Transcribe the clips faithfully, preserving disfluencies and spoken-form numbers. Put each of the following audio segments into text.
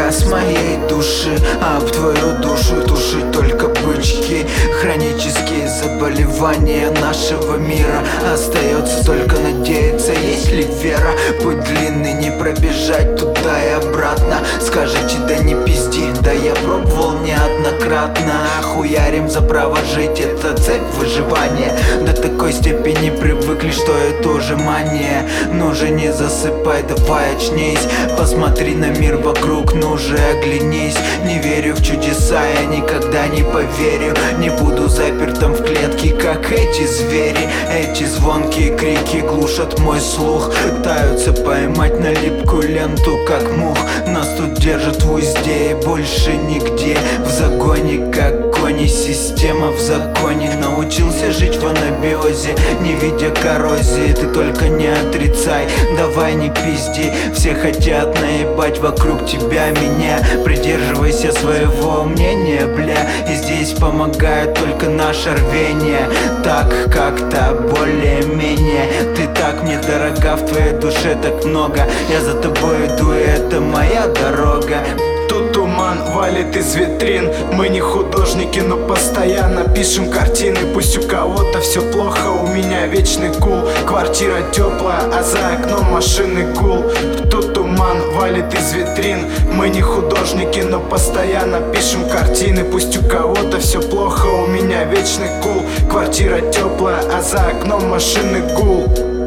газ моей души, а об твою душу тушить только бычки. Хронические заболевания нашего мира, остается только надеяться, есть ли вера. Путь длинный, не пробежать туда и обратно. Скажите, да не пизди, да я пробовал неоднократно. Хуярим за право жить, это цепь выживания. До такой степени привыкли, что это уже мания. Ну же не засыпай, давай очнись, посмотри на мир вокруг, ну же оглянись. Не верю в чудеса, я никогда не поверю. Не буду запертым в клетке, как эти звери. Эти звонкие крики глушат мой слух, пытаются поймать на липкую ленту, как мух. Нас тут держат в узде и больше нигде. В загоне, как кони, система в законе. Научился жить в анабиозе, не видя коррозии. Ты только не отрицай, давай не пизди. Все хотят наебать вокруг тебя меня. Придерживайся своего мнения, бля. И здесь помогает только наше рвение. Так как-то более-менее. Ты так мне дорога, в твоей душе так много. Я за тобой иду, и это моя дорога. Тут туман валит из витрин. Мы не художники, но постоянно пишем картины. Пусть у кого-то все плохо, у меня вечный кул. Квартира теплая, а за окном машины гул. Тут туман валит из витрин. Мы не художники, но постоянно пишем картины. Пусть у кого-то все плохо, у меня вечный кул. Квартира теплая, а за окном машины гул.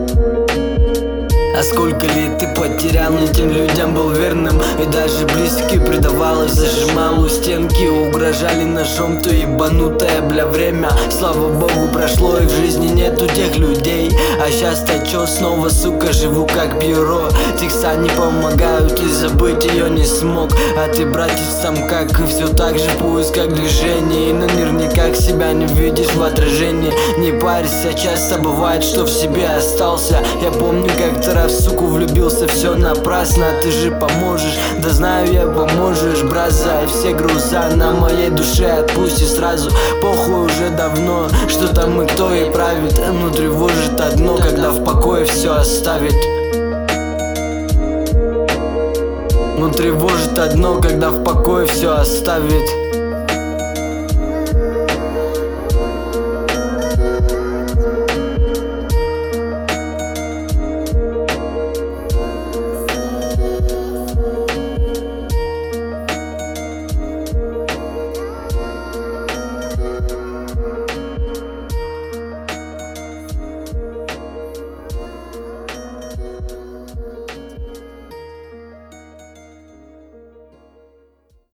А сколько лет ты потерял, этим людям был верным. И даже близкие предавал, зажимал у стенки. Угрожали ножом, то ебанутое, бля, время. Слава богу, прошло, и в жизни нету тех людей. А сейчас-то чё, снова, сука, живу как бюро. Текста не помогают, и забыть ее не смог. А ты, братец, там как и все так же в поисках движения. И наверняка себя не видишь в отражении. Не парься, часто бывает, что в себе остался. Я помню, как-то раз в суку влюбился, все напрасно. Ты же поможешь, да знаю я, поможешь, бросай все груза на моей душе, отпусти сразу. Похуй уже давно, что там и кто и правит. Но тревожит одно, когда в покое все оставит. Но тревожит одно, когда в покое все оставит.